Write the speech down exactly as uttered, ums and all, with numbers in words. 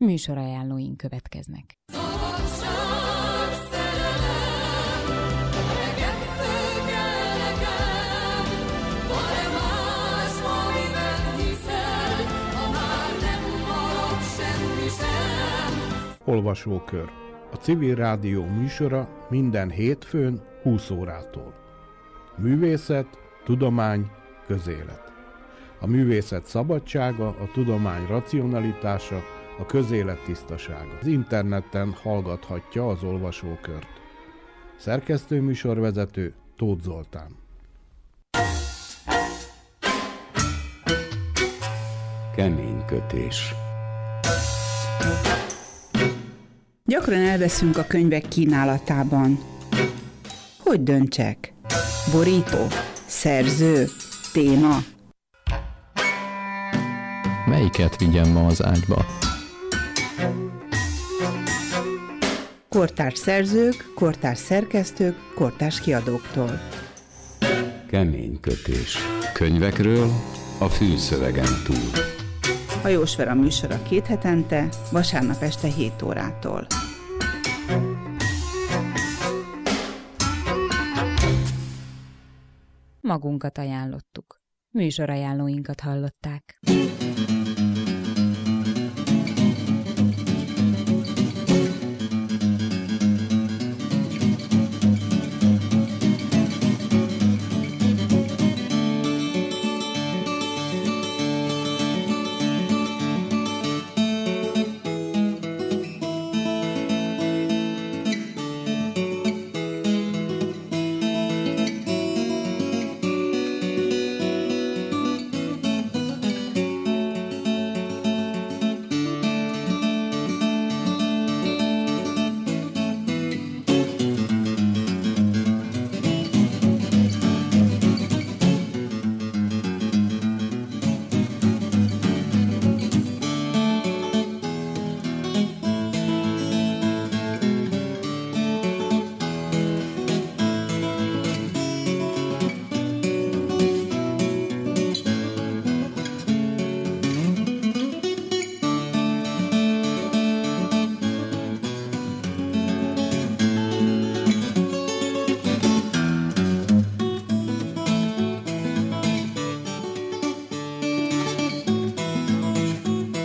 Műsorajánlóink következnek. Olvasókör. A Civil Rádió műsora minden hétfőn húsz órától. Művészet, tudomány, közélet. A művészet szabadsága, a tudomány racionalitása, a közélet tisztasága. Az interneten hallgathatja az olvasókört. Szerkesztő műsorvezető Tóth Zoltán. Keménykötés. Gyakran elveszünk a könyvek kínálatában. Hogy döntsek? Borító? Szerző? Téma? Melyiket vigyem ma az ágyba? Kortárs szerzők, kortárs szerkesztők, kortárs kiadóktól. Keménykötés. Könyvekről a fűszövegen túl. Hajós Vera műsora két hetente, vasárnap este hét órától. Magunkat ajánlottuk. Műsorajánlóinkat hallották.